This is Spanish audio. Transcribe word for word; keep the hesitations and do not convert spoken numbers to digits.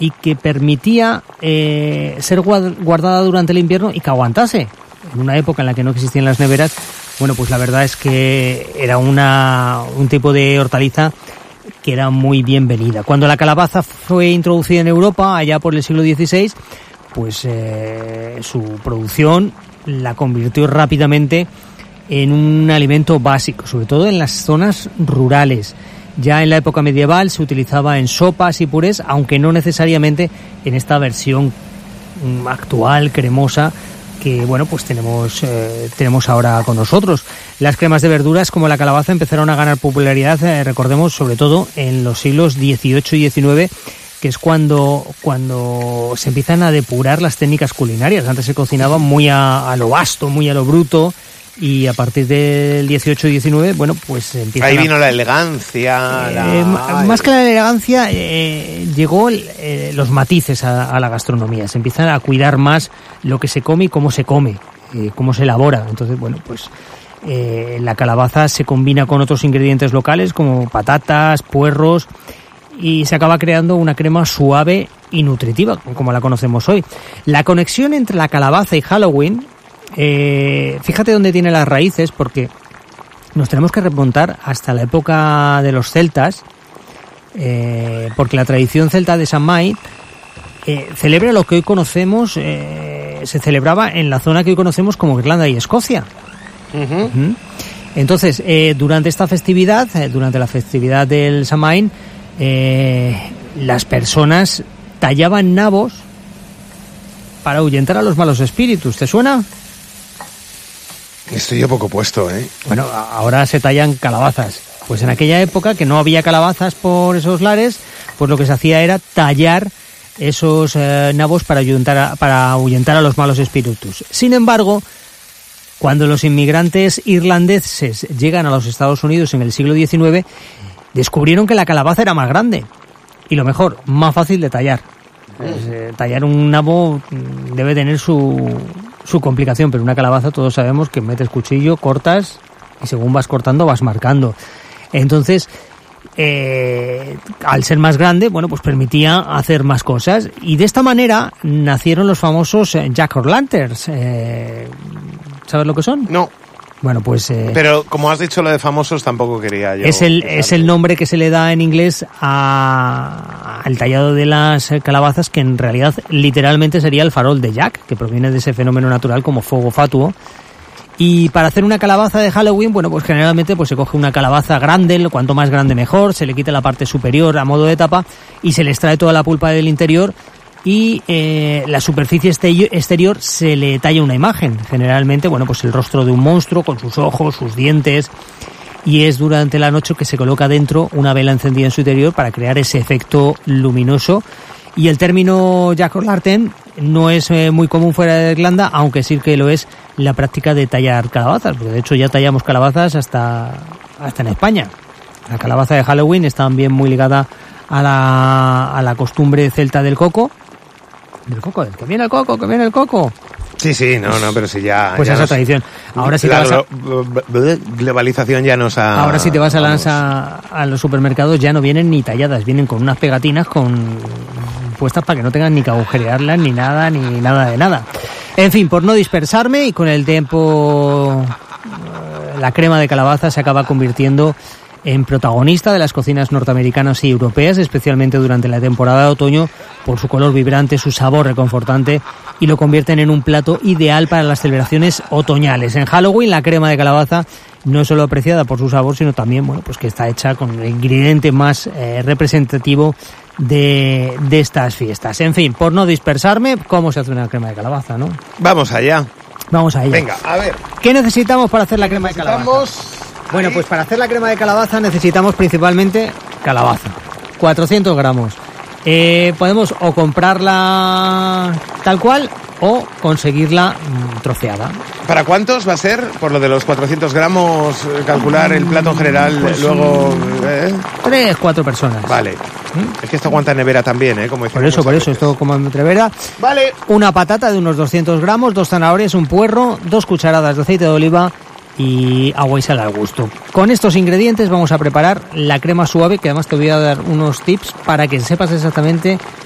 y que permitía eh, ser guardada durante el invierno y que aguantase. En una época en la que no existían las neveras, bueno, pues la verdad es que era una un tipo de hortaliza que era muy bienvenida. Cuando la calabaza fue introducida en Europa, allá por el siglo dieciséis, pues eh, su producción la convirtió rápidamente en un alimento básico, sobre todo en las zonas rurales. Ya en la época medieval se utilizaba en sopas y purés, aunque no necesariamente en esta versión actual, cremosa, que bueno, pues tenemos eh, tenemos ahora con nosotros. Las cremas de verduras como la calabaza empezaron a ganar popularidad, eh, recordemos, sobre todo en los siglos dieciocho y diecinueve, que es cuando cuando se empiezan a depurar las técnicas culinarias. Antes se cocinaba muy a, a lo vasto, muy a lo bruto, y a partir del dieciocho y diecinueve, bueno, pues empieza. Ahí vino a... la elegancia. Eh, la... Más que la elegancia, eh, llegó eh, los matices a, a la gastronomía. Se empiezan a cuidar más lo que se come y cómo se come, eh, cómo se elabora. Entonces, bueno, pues eh, la calabaza se combina con otros ingredientes locales como patatas, puerros, y se acaba creando una crema suave y nutritiva, como la conocemos hoy. La conexión entre la calabaza y Halloween, Eh, fíjate dónde tiene las raíces, porque nos tenemos que remontar hasta la época de los celtas, eh, porque la tradición celta de Samhain eh, celebra lo que hoy conocemos, eh, se celebraba en la zona que hoy conocemos como Irlanda y Escocia. Uh-huh. Uh-huh. Entonces, eh, durante esta festividad, eh, durante la festividad del Samhain, eh, las personas tallaban nabos para ahuyentar a los malos espíritus. ¿Te suena? Estoy yo poco puesto, ¿eh? Bueno, ahora se tallan calabazas. Pues en aquella época, que no había calabazas por esos lares, pues lo que se hacía era tallar esos eh, nabos para ahuyentar, a, para ahuyentar a los malos espíritus. Sin embargo, cuando los inmigrantes irlandeses llegan a los Estados Unidos en el siglo diecinueve, descubrieron que la calabaza era más grande y, lo mejor, más fácil de tallar. Pues, eh, tallar un nabo debe tener su, su complicación, pero una calabaza todos sabemos que metes cuchillo, cortas y según vas cortando vas marcando. Entonces, eh, al ser más grande, bueno, pues permitía hacer más cosas, y de esta manera nacieron los famosos Jack-o'-lanterns. Eh, ¿Sabes lo que son? No. Bueno, pues... Eh, Pero como has dicho lo de famosos, tampoco quería yo... Es el, es el nombre que se le da en inglés a, al tallado de las calabazas, que en realidad literalmente sería el farol de Jack, que proviene de ese fenómeno natural como fuego fatuo. Y para hacer una calabaza de Halloween, bueno, pues generalmente pues se coge una calabaza grande, cuanto más grande mejor, se le quita la parte superior a modo de tapa y se le extrae toda la pulpa del interior, y eh, la superficie exterior se le talla una imagen, generalmente, bueno, pues el rostro de un monstruo con sus ojos, sus dientes, y es durante la noche que se coloca dentro una vela encendida en su interior para crear ese efecto luminoso. Y el término Jack-o'-lantern no es eh, muy común fuera de Irlanda, aunque sí que lo es la práctica de tallar calabazas, porque de hecho ya tallamos calabazas hasta, hasta en España. La calabaza de Halloween está también muy ligada a la, a la costumbre celta del coco. Del coco, que viene el coco, que viene el coco. Sí, sí, no, no, pero si ya... Pues ya esa nos, tradición. Ahora sí la te vas a, globalización ya nos ha... Ahora si te vas a, las, a, a los supermercados ya no vienen ni talladas, vienen con unas pegatinas con puestas para que no tengan ni que agujerearlas, ni nada, ni nada de nada. En fin, por no dispersarme, y con el tiempo la crema de calabaza se acaba convirtiendo en protagonista de las cocinas norteamericanas y europeas, especialmente durante la temporada de otoño, por su color vibrante, su sabor reconfortante, y lo convierten en un plato ideal para las celebraciones otoñales. En Halloween, la crema de calabaza no es solo apreciada por su sabor, sino también, bueno, pues que está hecha con el ingrediente más eh, representativo de, de estas fiestas. En fin, por no dispersarme, ¿cómo se hace una crema de calabaza, no? Vamos allá. Vamos allá. Venga, a ver. ¿Qué necesitamos para hacer la crema de calabaza? Bueno, pues para hacer la crema de calabaza necesitamos principalmente calabaza, cuatrocientos gramos. Eh, podemos o comprarla tal cual o conseguirla mmm, troceada. ¿Para cuántos va a ser? Por lo de los cuatrocientos gramos, calcular el plato en general, pues, luego... ¿eh? Tres, cuatro personas. Vale. ¿Mm? Es que esto aguanta nevera también, ¿eh? Como por eso, por eso, esto como en nevera. Vale. Una patata de unos doscientos gramos, dos zanahorias, un puerro, dos cucharadas de aceite de oliva y agua y sal al gusto. Con estos ingredientes vamos a preparar la crema suave, que además te voy a dar unos tips para que sepas exactamente